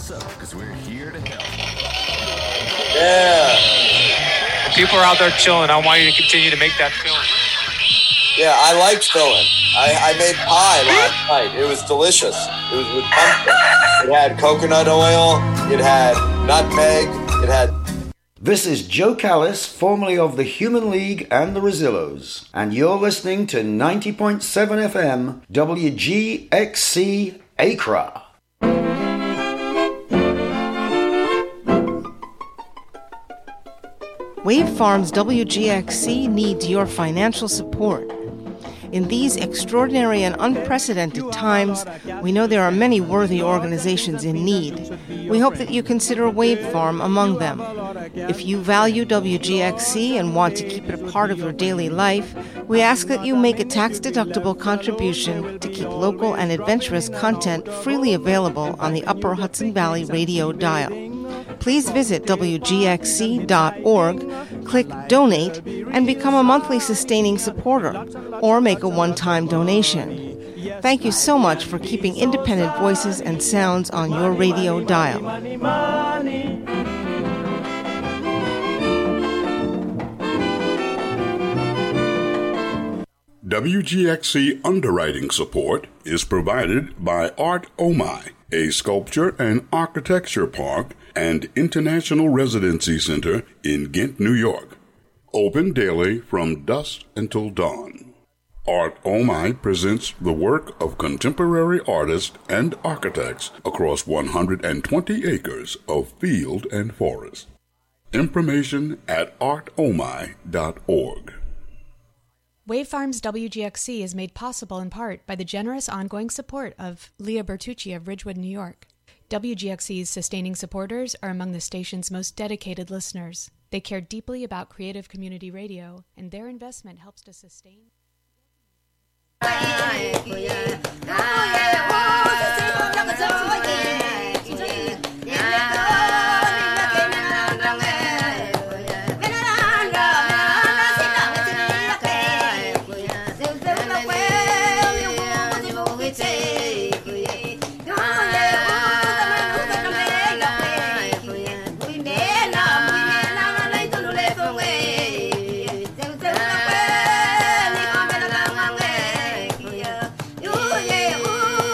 up, because we're here to help. Yeah. If people are out there chilling, I want you to continue to make that film. Yeah, I liked filling. I made pie last night. It was delicious. It was with pumpkin. It had coconut oil. It had nutmeg. It had... This is Joe Callis, formerly of the Human League and the Rosillos, and you're listening to 90.7 FM WGXC Accra. Wave Farms WGXC needs your financial support. In these extraordinary and unprecedented times, we know there are many worthy organizations in need. We hope that you consider Wave Farm among them. If you value WGXC and want to keep it a part of your daily life, we ask that you make a tax-deductible contribution to keep local and adventurous content freely available on the Upper Hudson Valley radio dial. Please visit WGXC.org, click Donate, and become a monthly sustaining supporter, or make a one-time donation. Thank you so much for keeping independent voices and sounds on your radio dial. WGXC underwriting support is provided by Art Omai, a sculpture and architecture park and international residency center in Ghent, New York. Open daily from dusk until dawn. Art Omai presents the work of contemporary artists and architects across 120 acres of field and forest. Information at artomai.org. Wave Farms WGXC is made possible in part by the generous ongoing support of Leah Bertucci of Ridgewood, New York. WGXC's sustaining supporters are among the station's most dedicated listeners. They care deeply about creative community radio, and their investment helps to sustain... Ooh, yeah, ooh.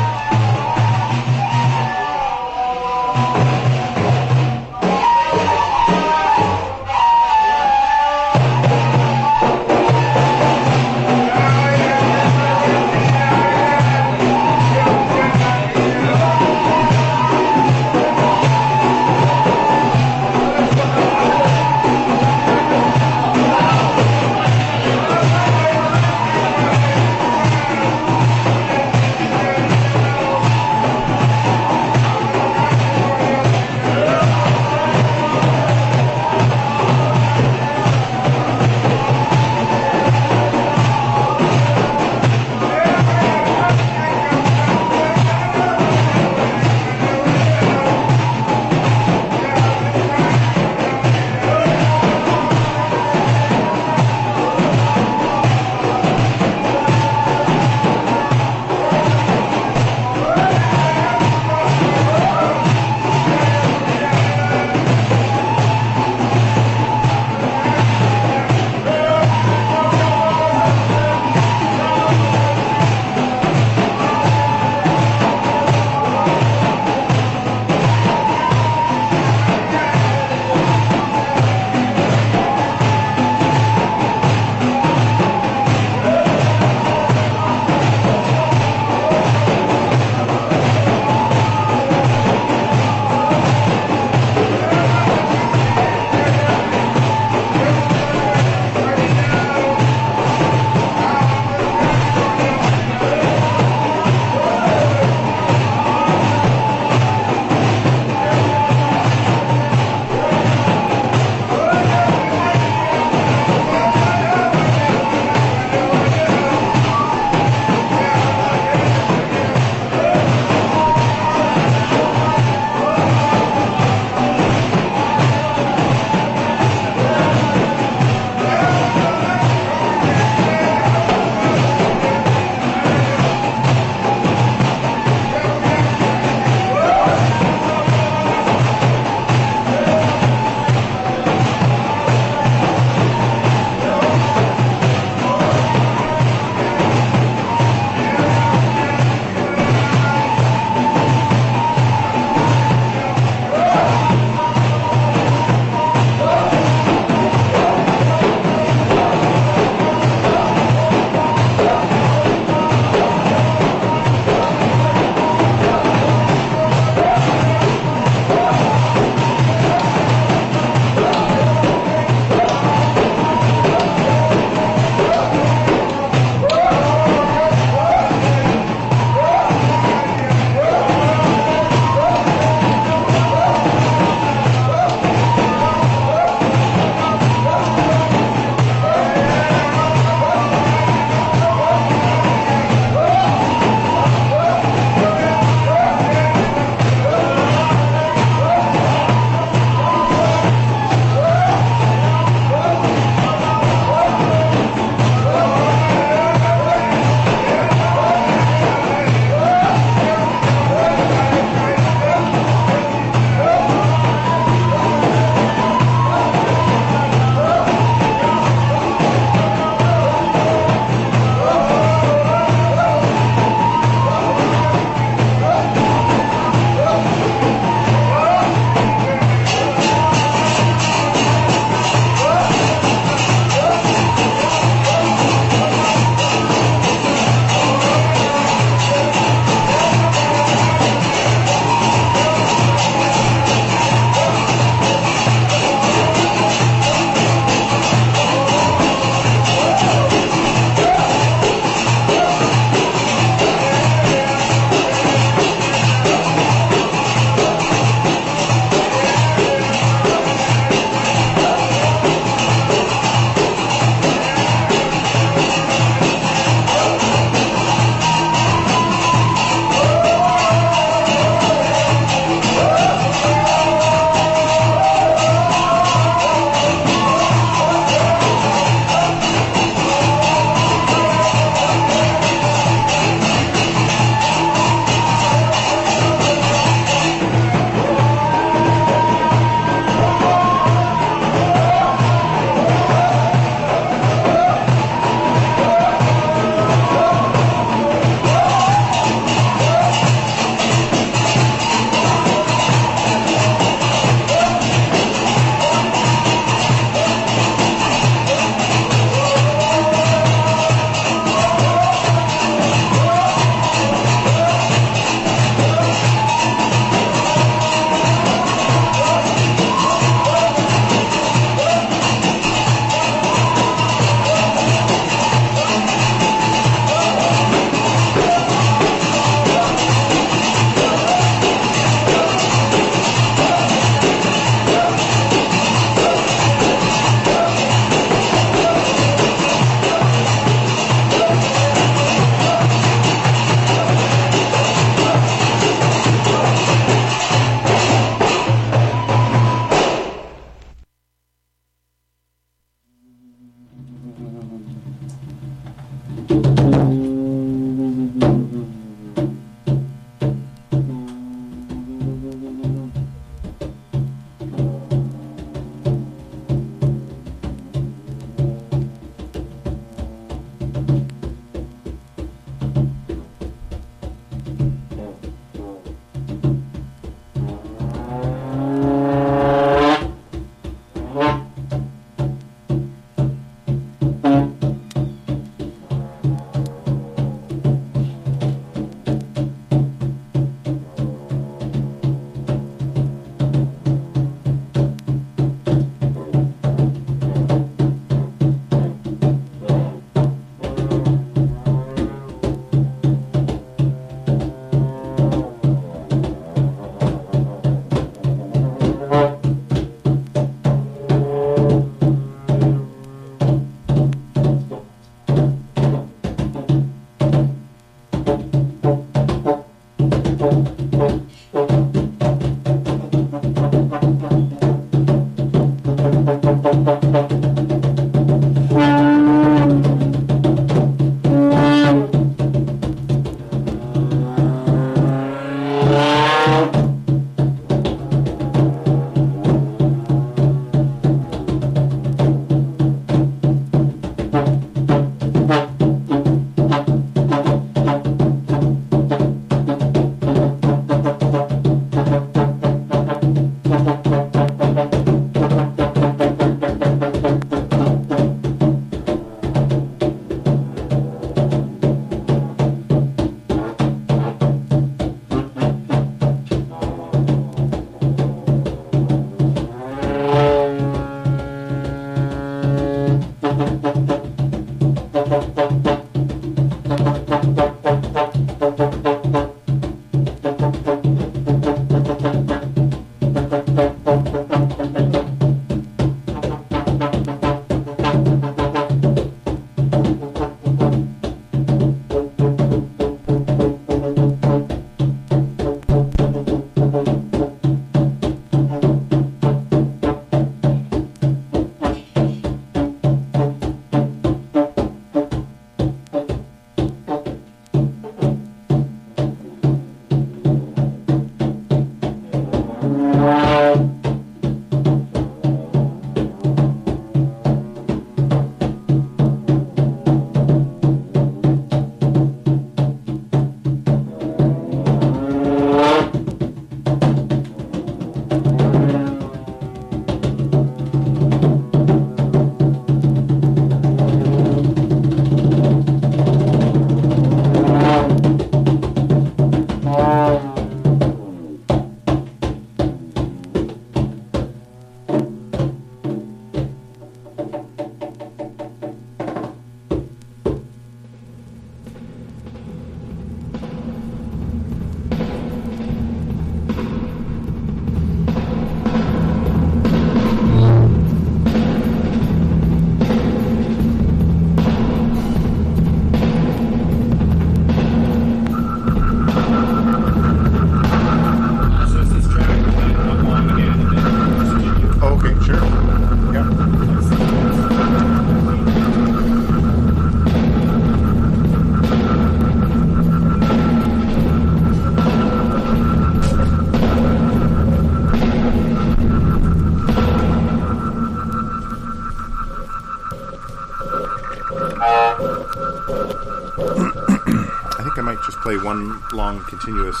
Play one long continuous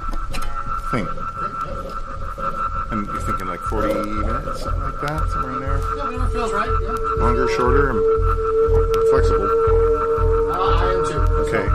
thing. And you're thinking like 40 minutes, something like that, somewhere in there? Yeah, whatever feels right, yeah. Longer, shorter? I'm flexible. I am too. Okay.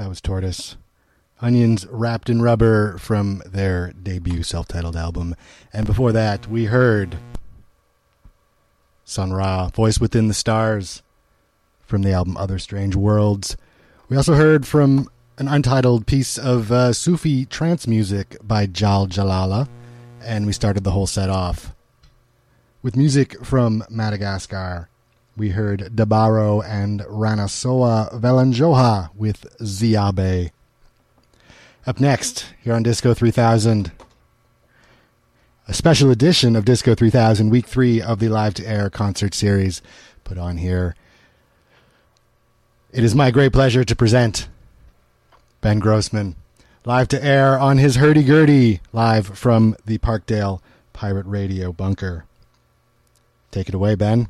That was Tortoise. Onions Wrapped in Rubber from their debut self-titled album. And before that, we heard Sun Ra, Voice Within the Stars, from the album Other Strange Worlds. We also heard from an untitled piece of Sufi trance music by Jal Jalala, and we started the whole set off with music from Madagascar. We heard Dabaro and Ranasoa Velanjoha with Ziabe. Up next, here on Disco 3000, a special edition of Disco 3000, Week 3 of the Live to Air concert series put on here. It is my great pleasure to present Ben Grossman, live to air on his hurdy-gurdy, live from the Parkdale Pirate Radio bunker. Take it away, Ben.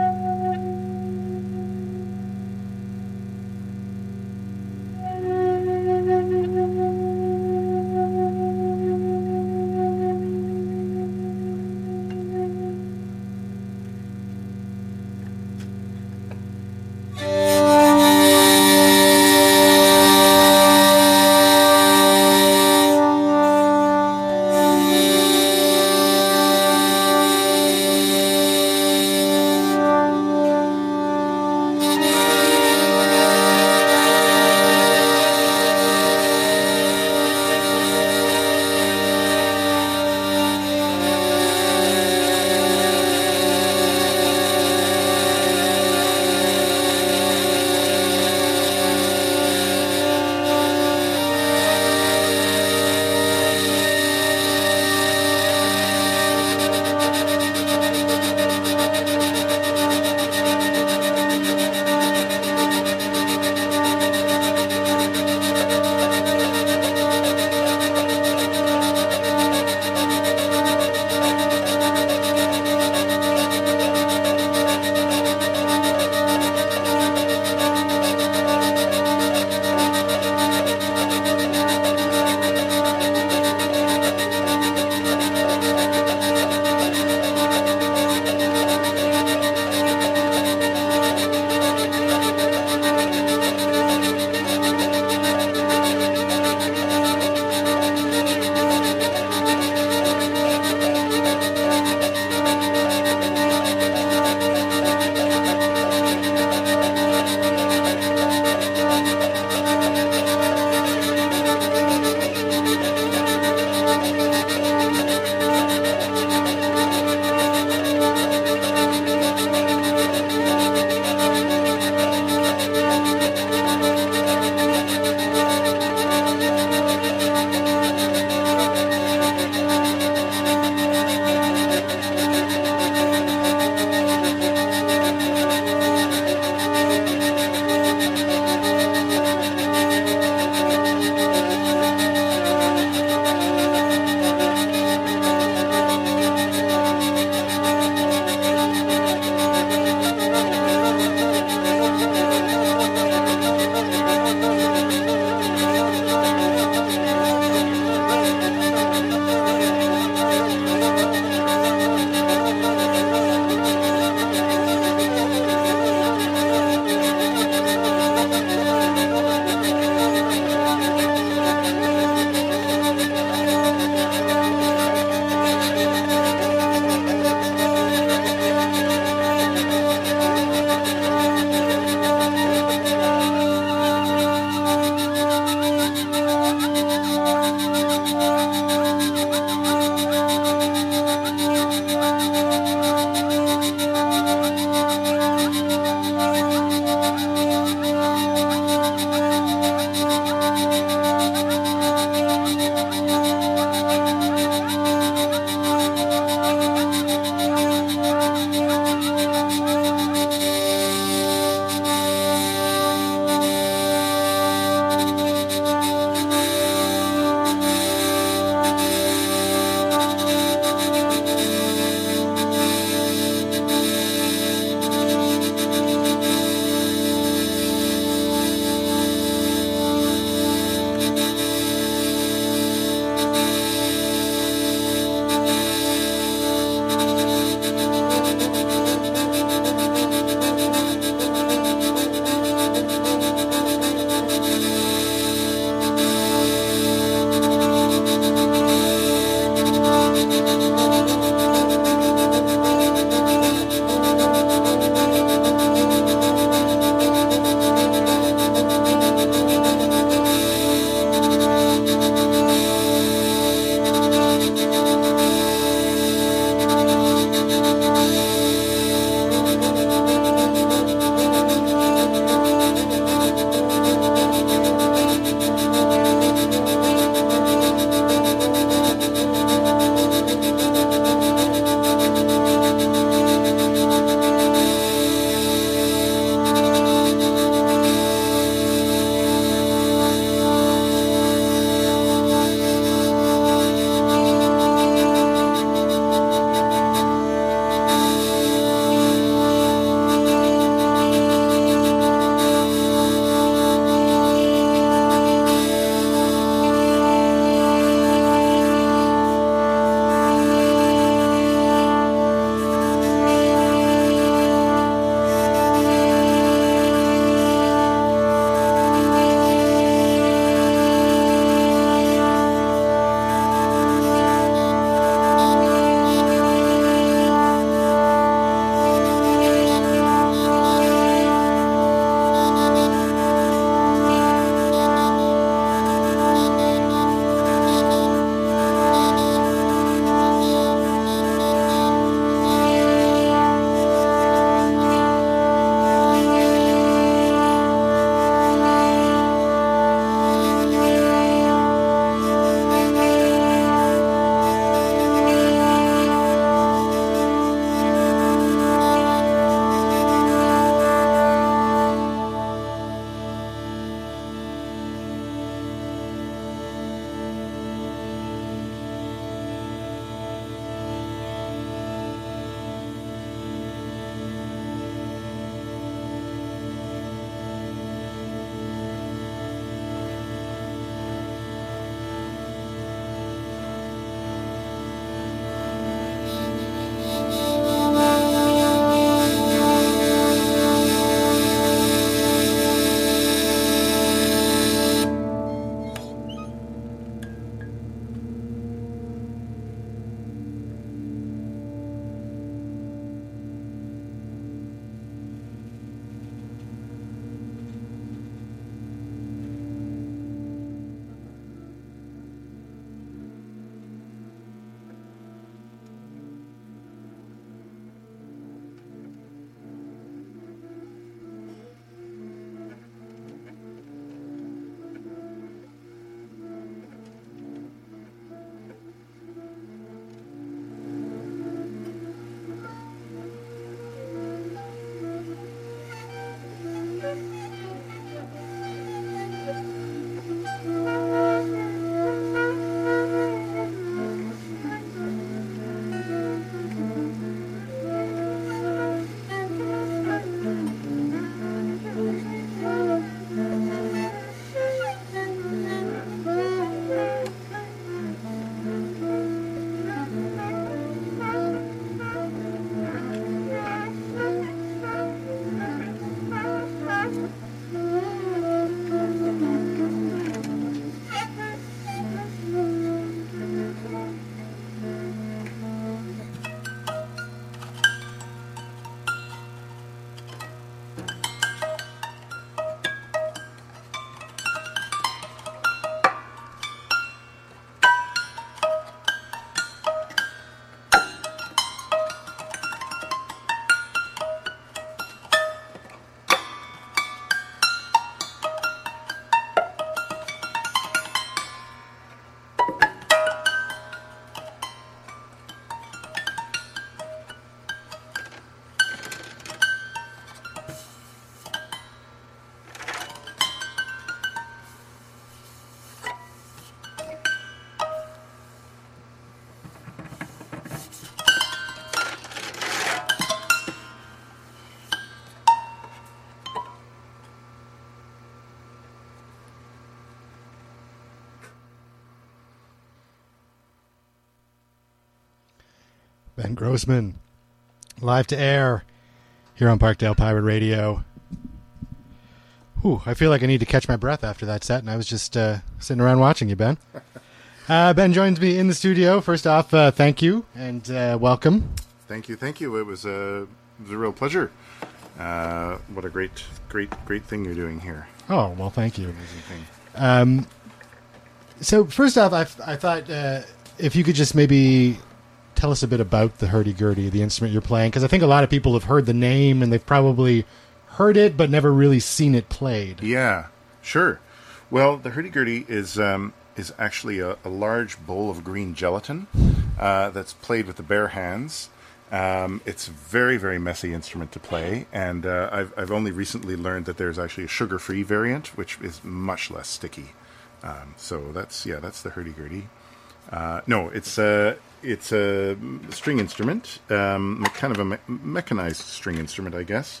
Ben Grossman, live to air here on Parkdale Pirate Radio. Whew, I feel like I need to catch my breath after that set, and I was just sitting around watching you, Ben. Ben joins me in the studio. First off, thank you, and welcome. Thank you. It was a real pleasure. What a great thing you're doing here. Oh, well, thank you. Amazing thing. So first off, I thought if you could just maybe tell us a bit about the hurdy-gurdy, the instrument you're playing, because I think a lot of people have heard the name and they've probably heard it but never really seen it played. Yeah, sure. Well, the hurdy-gurdy is actually a large bowl of green gelatin that's played with the bare hands. It's a very, very messy instrument to play, and I've only recently learned that there's actually a sugar-free variant, which is much less sticky. So that's the hurdy-gurdy. No, it's a string instrument, kind of a mechanized string instrument, I guess.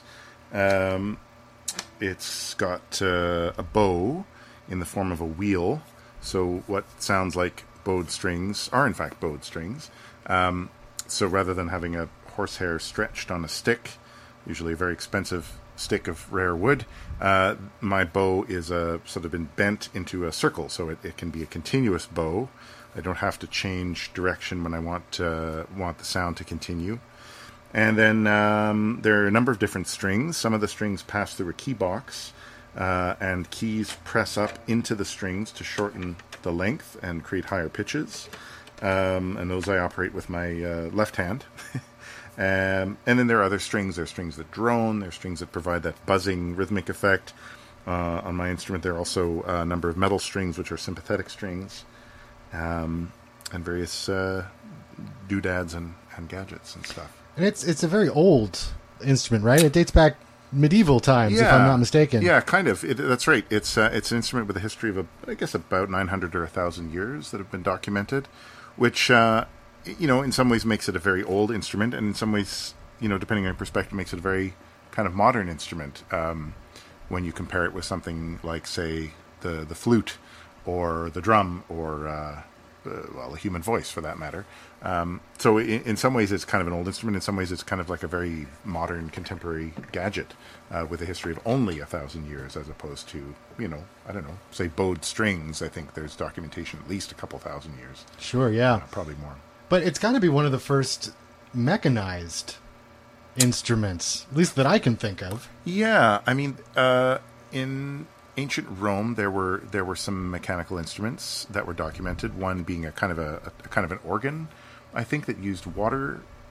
It's got a bow in the form of a wheel, so what sounds like bowed strings are in fact bowed strings. So rather than having a horsehair stretched on a stick, usually a very expensive stick of rare wood, my bow is sort of been bent into a circle, so it can be a continuous bow. I don't have to change direction when I want the sound to continue. And then there are a number of different strings. Some of the strings pass through a key box, and keys press up into the strings to shorten the length and create higher pitches. And those I operate with my left hand. And then there are other strings. There are strings that drone. There are strings that provide that buzzing rhythmic effect. On my instrument, there are also a number of metal strings, which are sympathetic strings, and various doodads and gadgets and stuff. And it's a very old instrument, right? It dates back medieval times, if I'm not mistaken. Yeah, kind of. That's right. It's an instrument with a history of, I guess, about 900 or 1,000 years that have been documented, which, in some ways makes it a very old instrument, and in some ways, depending on your perspective, makes it a very kind of modern instrument when you compare it with something like, say, the flute or the drum or, a human voice, for that matter. So in some ways it's kind of an old instrument. In some ways it's kind of like a very modern, contemporary gadget with a history of only 1,000 years, as opposed to, I don't know, say bowed strings. I think there's documentation at least a couple thousand years. Sure, yeah. Probably more. But it's got to be one of the first mechanized instruments, at least that I can think of. Yeah, I mean, in ancient Rome, there were some mechanical instruments that were documented. One being a kind of an organ, I think, that used water